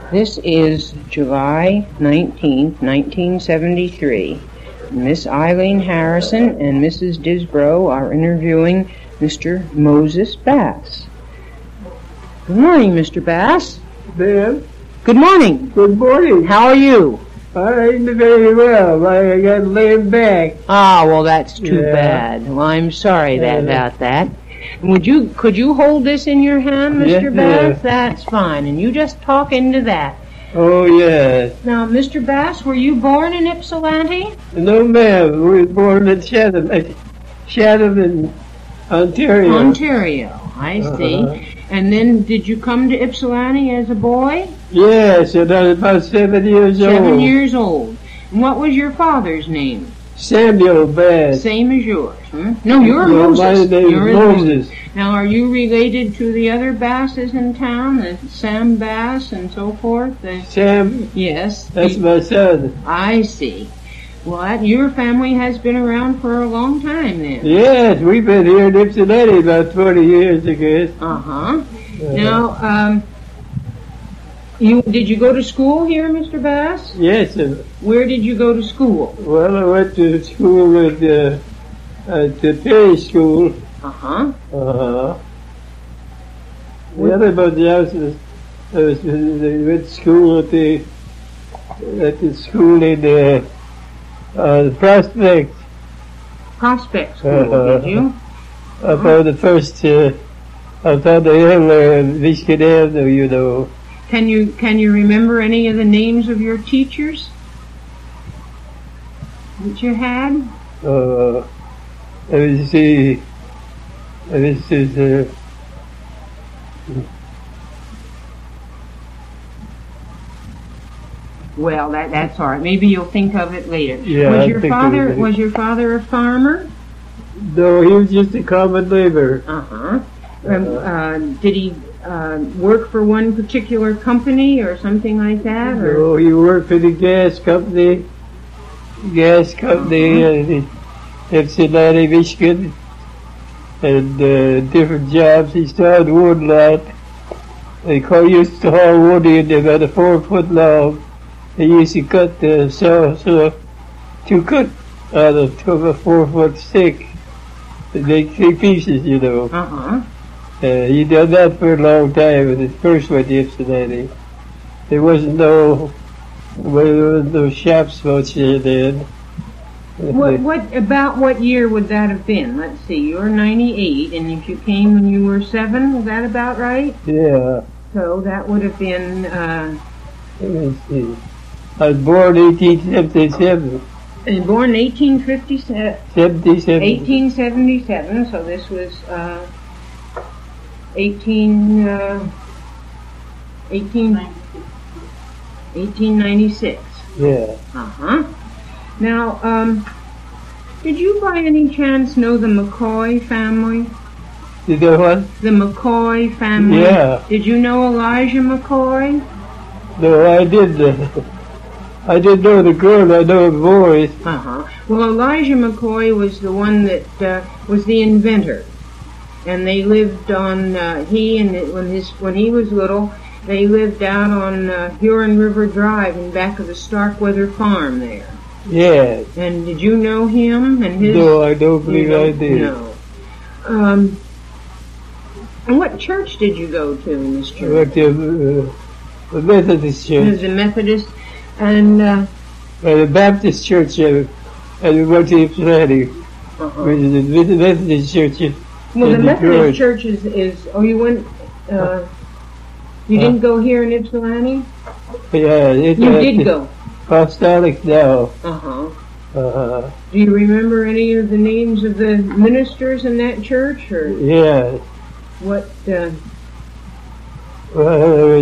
This is July 19th, 1973. Miss Eileen Harrison and Mrs. Disbrow are interviewing Mr. Moses Bass. Good morning, Mr. Bass. Ben? Good morning. Good morning. How are you? I'm very well. I got laid back. Ah, well, that's too bad. Well, I'm sorry about that. Could you hold this in your hand, Mr. Bass? That's fine. And you just talk into that. Oh, yes. Now, Mr. Bass, were you born in Ypsilanti? No, ma'am. We were born in Chatham, Ontario. Ontario, I see. And then, did you come to Ypsilanti as a boy? Yes, and I was about 7 years old. 7 years old. And what was your father's name? Samuel Bass. Same as yours, hmm? No, you're No, Moses. my name You're is Moses. Now, are you related to the other Basses in town? The Sam Bass and so forth? Sam? Yes. That's my son. I see. Well, your family has been around for a long time then. Yes, we've been here in Ypsilanti about 20 years, I guess. Now, did you go to school here, Mr. Bass? Yes, sir. Where did you go to school? Well, I went to school at the Perry School. The other buddy else they went to school at the school in Prospect. Prospect School, did you? About the first, I thought the hill, Michigan Avenue, you know. Can you remember any of the names of your teachers that you had? Well, that's all right. Maybe you'll think of it later. Yeah, was your father a farmer? No, he was just a common laborer. Did he work for one particular company or something like that? Or? No, he worked for the gas company in Ypsilanti, Michigan, and different jobs. He started wood lot. They used to haul wood in about 4 foot long. They used to cut the saw to cut out of a 4 foot stick to make 3 pieces, you know. He did that for a long time when it first went to Ypsilanti. There wasn't no shops much there then. What year would that have been? Let's see, you're 98, and if you came when you were 7, was that about right? Yeah. So that would have been, let me see. I was born 1877. You were born in 1877, so this was 1896. Yeah. Now, did you by any chance know the McCoy family? Did you what? The McCoy family? Yeah. Did you know Elijah McCoy? No, I didn't. I didn't know the girl, I know the boys. Well, Elijah McCoy was the one that was the inventor. And they lived on, when he was little, they lived out on Huron River Drive in back of the Starkweather farm there. Yes. And did you know him and his? No, I don't believe I did. No. And what church did you go to in this church? I went to the Methodist church. It was a Methodist, and the Baptist church, and we went to Ypsilanti, which is the Methodist church. Well, the Methodist church is you went, you didn't go here in Ypsilanti? Yeah. You did go. Apostolic now. Do you remember any of the names of the ministers in that church, or? Yeah. What, Well, there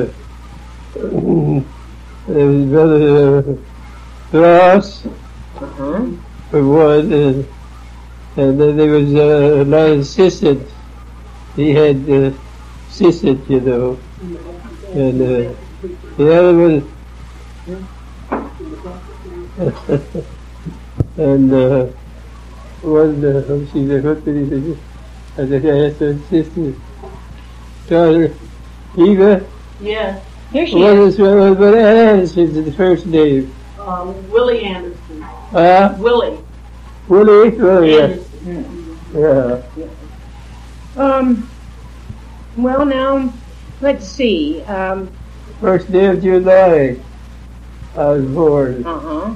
was Brother Ross, for one, and then there was a lot of assistants. He had assistants, you know, and the other one, and one, let's see, what did he do? I had some assistants. Daughter, Eva? Yeah. Here she What is. what Anderson's the first name? Willie Anderson. Willie? Willie Oh, yeah. Anderson. Yeah. Well, now, let's see. First day of July, I was born.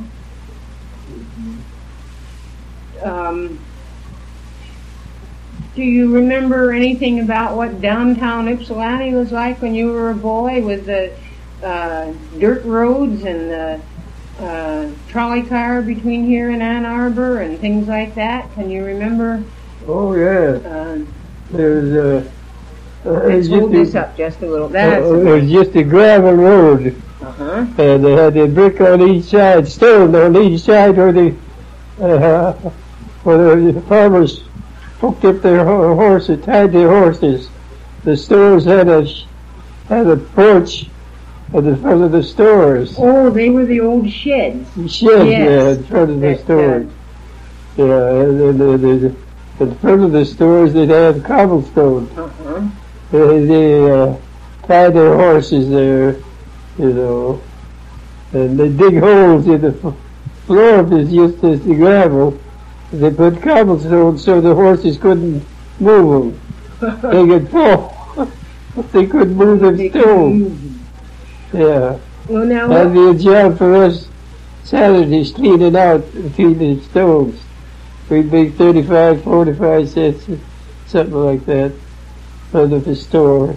Do you remember anything about what downtown Ypsilanti was like when you were a boy, with the dirt roads and the trolley car between here and Ann Arbor and things like that? Can you remember? Oh, yeah. There's Let's hold this up just a little. That's it was just a gravel road. And they had a brick on each side, stone on each side where the farmers hooked up their horses, tied their horses. The stores had a porch at the front of the stores. Oh, they were the old sheds. Sheds, Yes. in front of the stores. Yeah, and in front of the stores they'd have cobblestone. They tie their horses there, you know, and they dig holes in the floor of this just as the gravel. They put cobblestone so the horses couldn't move them. They could fall. They couldn't move the stone. Yeah. Well, now, That'd be a job for us Saturdays cleaning out between the stones. We'd make 35, 45 cents, something like that, out of the store.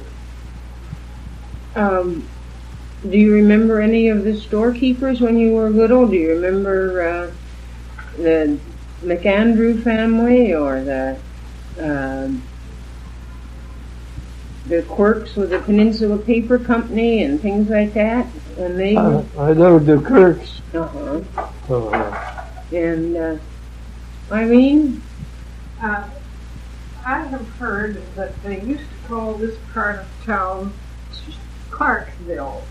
do you remember any of the storekeepers when you were little? Do you remember the McAndrew family or the Quirks with the Peninsula Paper Company and things like that? When they I know the Kirks. And Irene? I have heard that they used to call this part of town Clarksville.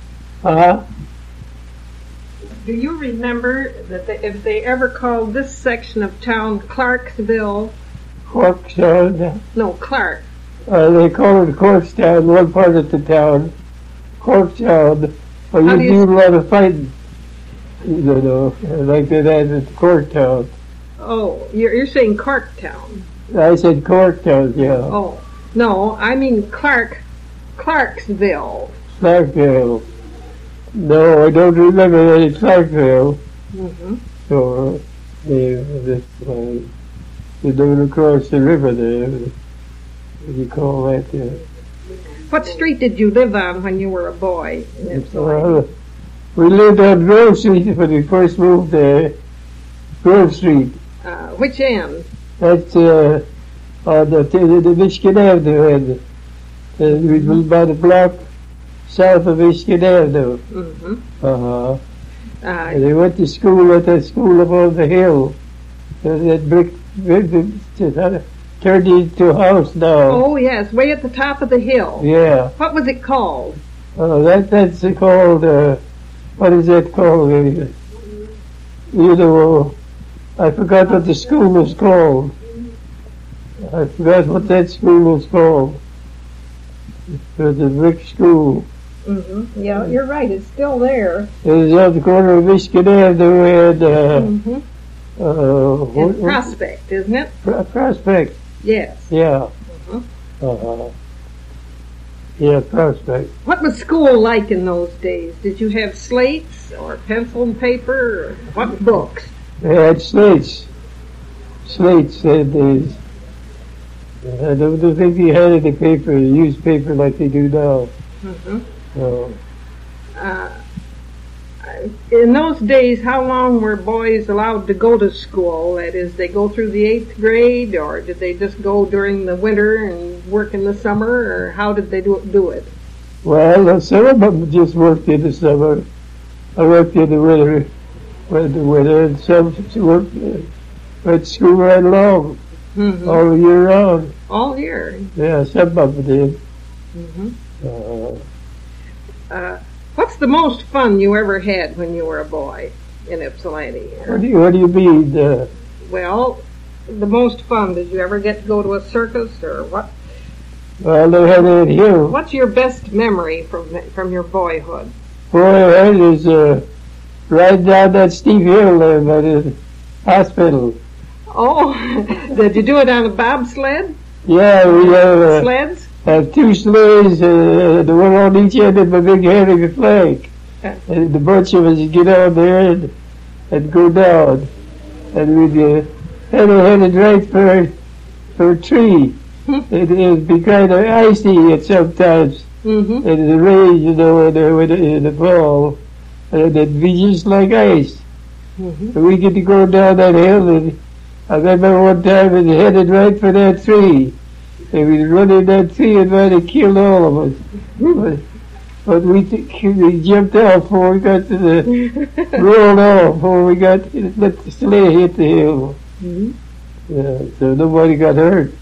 Do you remember that if they ever called this section of town Clarksville? Corkstown. No, Clark. They call it Corkstown, one part of the town. Corkstown. Well, How you do you do a lot of fighting. You know, like they had at Corktown. Oh, you're saying Clarktown. I said Corktown, yeah. Oh, no, I mean Clarksville. Clarkville. No, I don't remember any Clarkville. Mm-hmm. So, they don't across the river there. What do you call that? What street did you live on when you were a boy? We lived on Grove Street when we first moved there. Grove Street. Which end? That's on the Michigan Avenue end. We lived about a block south of Michigan Avenue. Mm-hmm. And they went to school at that school above the hill. That brick turned into a house now. Oh, yes, way at the top of the hill. Yeah. What was it called? That's called, what is that called? You know, I forgot what the school was called. I forgot what that school was called. It was a brick school. Mm-hmm. Yeah, you're right, it's still there. It was on the corner of Michigan Avenue and, It's Prospect, isn't it? Prospect. Yes. Yeah. Mm-hmm. Yeah, Prospect. What was school like in those days? Did you have slates or pencil and paper? Or what books? They had slates. Slates. I don't think they had any paper, used paper like they do now. Mm-hmm. No. In those days, how long were boys allowed to go to school? That is, they go through the 8th grade, or did they just go during the winter and work in the summer, or how did they do it? Well, some of them just worked in the summer. I worked in the winter, and some worked at school right along, Mm-hmm. all year round. All year. Yeah, some of them did. Mm-hmm. What's the most fun you ever had when you were a boy in Ypsilanti? What do you mean? Well, the most fun, did you ever get to go to a circus or what? Well, they had that hill. What's your best memory from your boyhood? Boy, it was right down that steep hill there by the hospital. Oh, did you do it on a bobsled? Yeah, we Sleds? have two sleighs, the one on each end of a big heavy flag. And the bunch of us would get on there and go down. And we'd headed right for a tree. It would be kind of icy at sometimes. Mm-hmm. And the rain, in the fall. And it'd be just like ice. Mm-hmm. And we get to go down that hill, and I remember one time we headed right for that tree. And we run in that tree and might have killed all of us. But we jumped off before we got to rolled off before we got to let the sleigh hit the hill. Mm-hmm. Yeah, so nobody got hurt.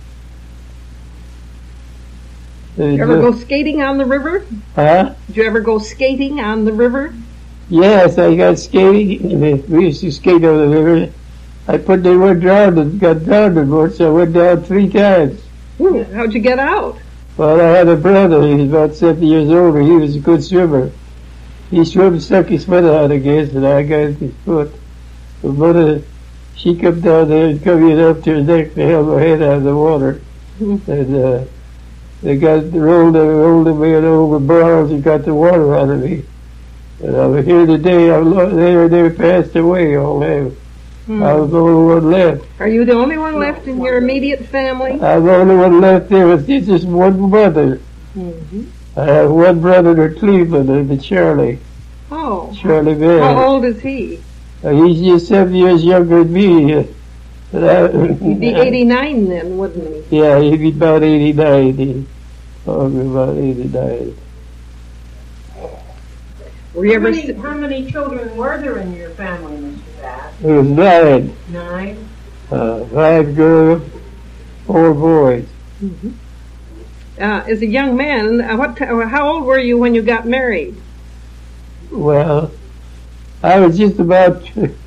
Did you ever go skating on the river? Huh? Did you ever go skating on the river? Yes, I got skating. We used to skate on the river. I put they went drowned and got drowned once. I went down 3 times. Ooh, how'd you get out? Well, I had a brother. He was about 7 years older. He was a good swimmer. He swam, stuck his foot out, I guess, and I got his foot. But mother, she come down there and come in up to her neck to help her head out of the water. And they rolled me over barrels and got the water out of me. And I'm here today. They passed away all them. I was the only one left. Are you the only one left in your immediate family? I'm the only one left there with just one brother. Mm-hmm. I have one brother in Cleveland, and Charlie. Oh. Charlie Bear. How old is he? He's just 7 years younger than me. He'd be 89 then, wouldn't he? Yeah, he'd be about 89. About 89. Were you ever... How many children were there in your family, Mr. Bass? It was 9. 9? 5 girls, 4 boys. Mm-hmm. As a young man, how old were you when you got married? Well, I was just about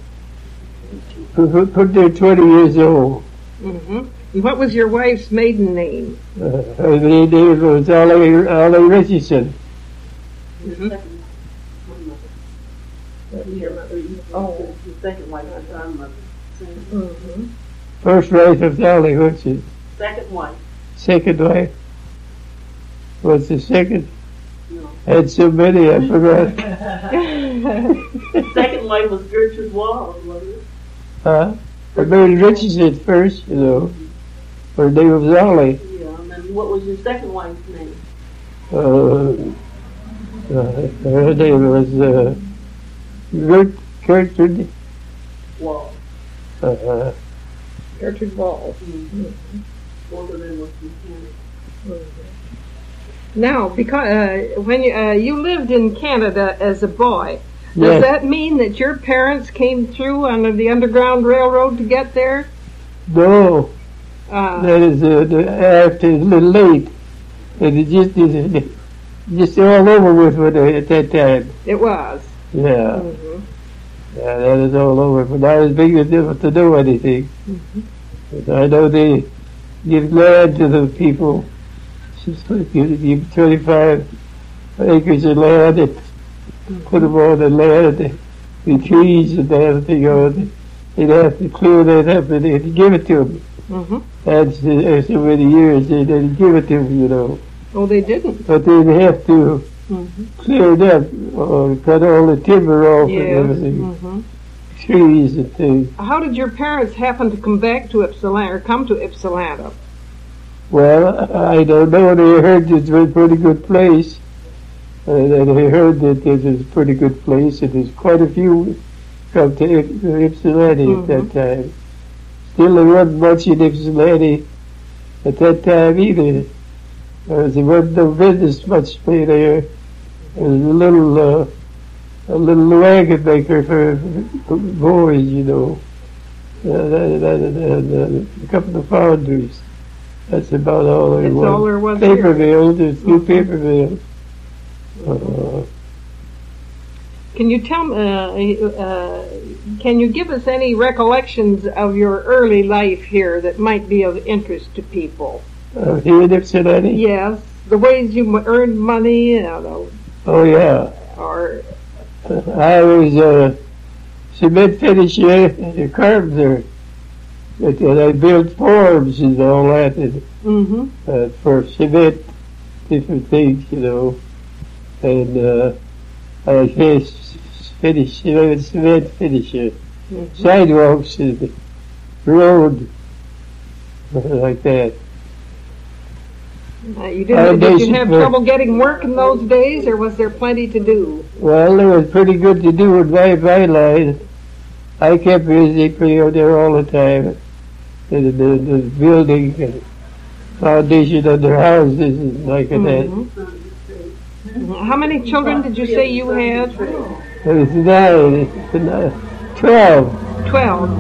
put there 20 years old. Mm-hmm. And what was your wife's maiden name? Her name was Ollie Richardson. Mm-hmm. Oh, the second wife, my grandmother. Mm-hmm. First wife was Ollie Richardson. Second wife. Second wife was the second. No. Had so many, I forgot. Second wife was Gertrude Walls, wasn't it? I married Richardson first, you know. Her name was Ollie. Yeah, and then what was your second wife's name? Her name was Gertrude. Walls. Gertrude Walls. Mm-hmm. Both of them was from Canada. Mm-hmm. Now, because when you lived in Canada as a boy, does that mean that your parents came through on the Underground Railroad to get there? No, that is after a little late. And it just all over with at that time. It was. Yeah. Mm-hmm. Yeah, that is all over. But I was big enough to do anything. Mm-hmm. But I know they give land to the people. Give 25 acres of land and put them on the land, the trees and everything on. They'd have to clear that up and they'd give it to them. Mm-hmm. After so many years, they didn't give it to them, you know. Oh, they didn't. But they'd have to clear it up or cut all the timber off and everything. Mm-hmm. Trees and things. How did your parents happen to come back to Ypsilanti or come to Ypsilanti? Well, I don't know. They heard it was a pretty good place. And they heard that it was a pretty good place, and there's quite a few come to Ypsilanti at that time. Still, there wasn't much in Ypsilanti at that time either. There wasn't no business much there. There was a little wagon maker for boys, you know. A couple of foundries. That's about all there was. That's all there was Paper here. mills, there's 2 paper mills. Can you can you give us any recollections of your early life here that might be of interest to people? Here in Ypsilanti? Yes, the ways you earned money, you know, Oh, yeah. or I was a cement finisher and a carpenter. And I built forms and all that for cement, different things, you know. And I finished cement finisher. Sidewalks and road, like that. did you have trouble getting work in those days, or was there plenty to do? Well, there was pretty good to do in my line. I kept busy there all the time. The building and foundation of their houses and like that. How many children did you say you had? It was 12. 12.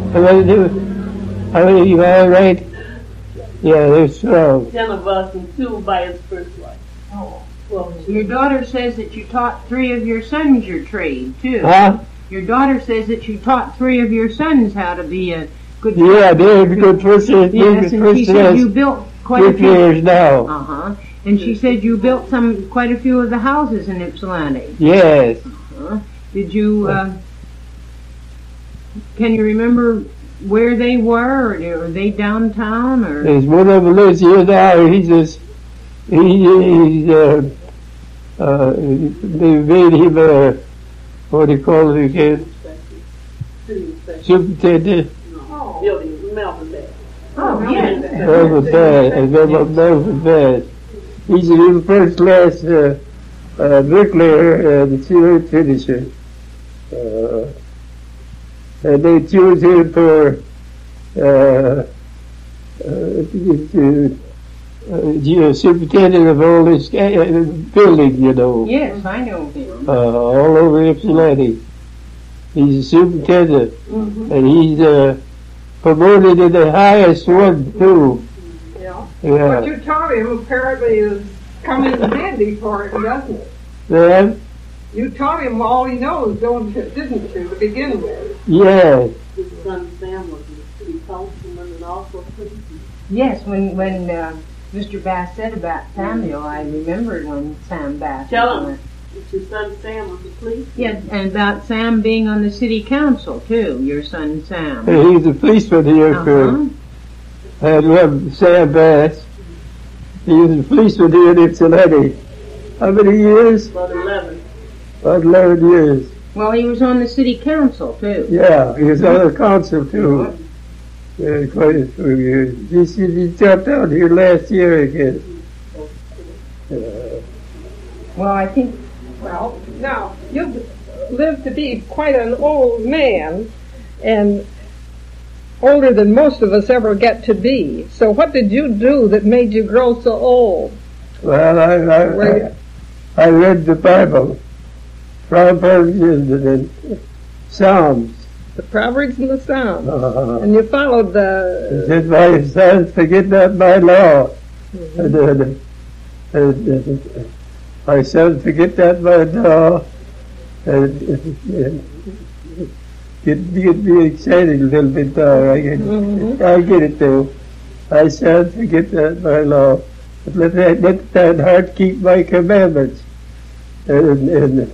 How many you all right? Yeah, there's 12. 10 of us and 2 by his first wife. Oh. Well, Your daughter says that you taught 3 of your sons your trade, too. Huh? Your daughter says that you taught 3 of your sons how to be a good Yeah, they're good persons. Yes, and she said you built quite a few. years now. Uh-huh. And she said you built quite a few of the houses in Ypsilanti. Yes. Did you, can you remember where they were? Or are they downtown? Or There's one of them lives here now. They made him what do you call it again? Superintendent. building, Melvin Bass. Oh, yes. Melvin Bass. He's a first class bricklayer and cement finisher. And they choose him for superintendent of all this building, you know. Yes, I know him. All over Ypsilanti. He's a superintendent, and he's promoted to the highest one too. Yeah. Yeah. What you taught him apparently is coming in handy for him, doesn't it? Then, You taught him all he knows, didn't you, to begin with? yeah. His son Sam was the city councilman and also policeman. Yes, when Mr. Bass said about Samuel, I remembered when Sam Bass Tell was on him. it. Your son Sam was the policeman. Yeah, and about Sam being on the city council too, your son Sam. He's a policeman here Uh-huh. I had Sam Bass. He was a policeman here in Ypsilanti. How many years? About 11. About 11 years. Well, he was on the city council too. Yeah, he was on the council too. Quite a few years. He jumped out here last year again. Well, I think Well, now, you've lived to be quite an old man, and older than most of us ever get to be. So what did you do that made you grow so old? Well, I read the Bible, Proverbs and Psalms. The Proverbs and the Psalms. Uh, And you followed It the... said, my son, forget not my law. My son, forget not my law. Get me excited a little bit now. I get it though. My son, forget not my law. But let thine heart keep my commandments. And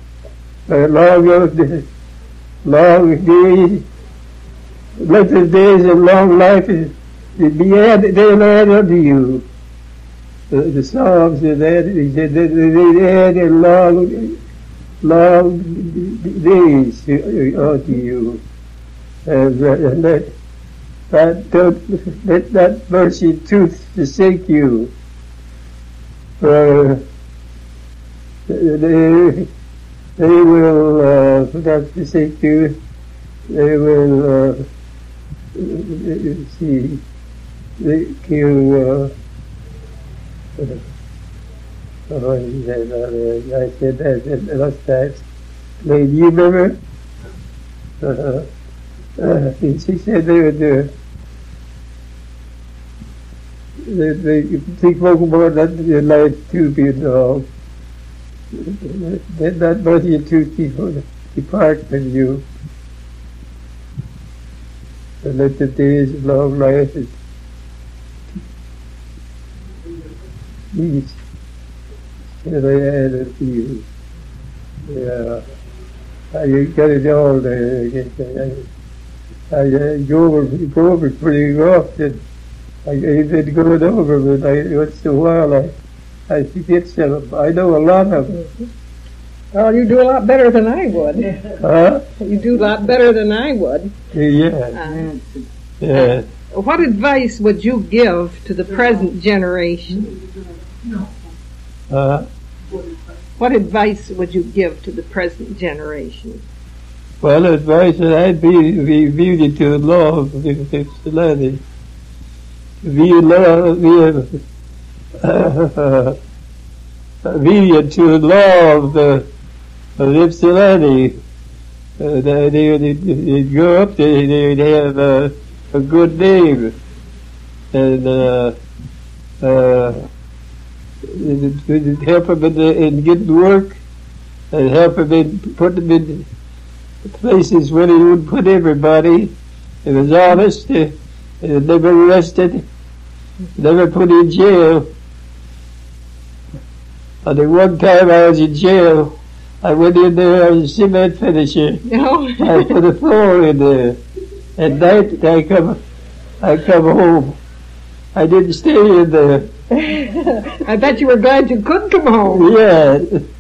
long days, let the days of long life be added unto you. The Psalms and that, he said, they added long days unto you. And let that mercy and truth forsake you. For they will not forsake you. They will see you. I said that last time. Do you remember? She said they would they think more than your life to be involved. Let not mercy and truth depart from you. And let the days of long life East. And I had a few. Yeah. I got it all there. I go over pretty often. I've been going over, but once in a while I forget some. I know a lot of them. Well, you do a lot better than I would. Huh? You do a lot better than I would. Yeah. Yeah. What advice would you give to the present generation? What advice would you give to the present generation? Well, advice that I'd be obedient to the law of Ypsilanti. Obedient to the law of Ypsilanti. They'd grow up, they'd have a good name. And it'd help them in getting work, and help them in putting them in places where he would put everybody. He was honest, never arrested, never put in jail. And the one time I was in jail, I went in there, I was a cement finisher. No. I put a floor in there. At night, I come home. I didn't stay in there. I bet you were glad you could come home. Yeah.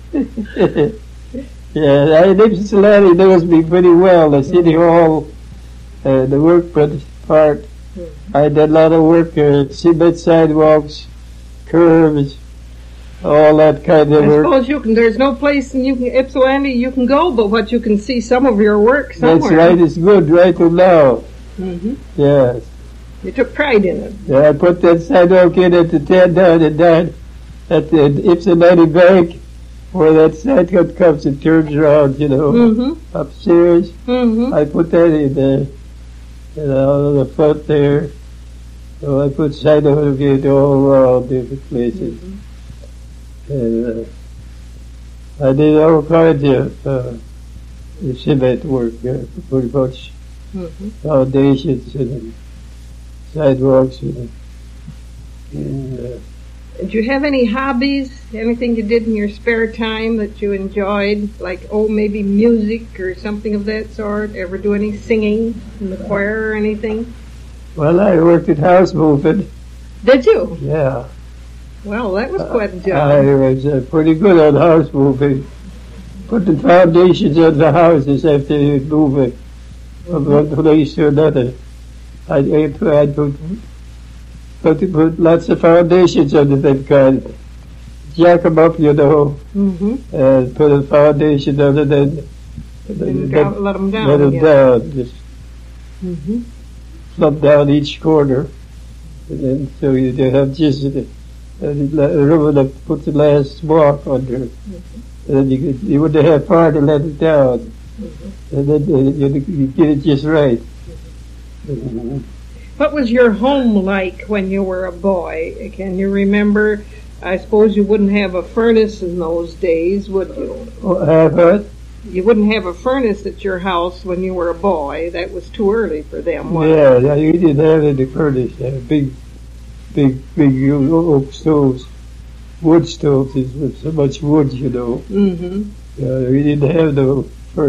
Yeah, Ypsilanti knows me pretty well. The city hall, the work part. I did a lot of work, cement sidewalks, curbs, all that kind of I work. suppose you can. There's no place in Ypsilanti you can go, but what you can see some of your work somewhere. That's right. It's good right till now. Mm-hmm. Yes. You took pride in it. Yeah, I put that sidewalk in at the 10 down and down at the Ypsilanti Bank, where that sidewalk comes and turns around, Mm-hmm. upstairs. Mm-hmm. I put that in there, on the front there. So I put sidewalk in all around different places. Mm-hmm. And I did all kinds of cement work, pretty much. Mm-hmm. Foundations and sidewalks and Did you have any hobbies? Anything you did in your spare time that you enjoyed? Like, maybe music or something of that sort? Ever do any singing in the choir or anything? well, I worked at house moving. Did you? Yeah. Well, that was quite a I job. was pretty good on house moving. Put the foundations on the houses after you move it from one place to another. I'd put lots of foundations under them kind. Jack them up, Mm-hmm. and put a foundation under them. Let them down. Let them again. down. Just Mm-hmm. plump down each corner. And then so you have just a room that put the last block under. And then you wouldn't have far to let it down. And then you get it just right. What was your home like when you were a boy? Can you remember? I suppose you wouldn't have a furnace in those days, would you? Have what? You wouldn't have a furnace at your house when you were a boy. That was too early for them, wasn't it? Yeah, you didn't have any furnace. Big oak stoves, wood stoves with so much wood, Mm-hmm. We didn't have no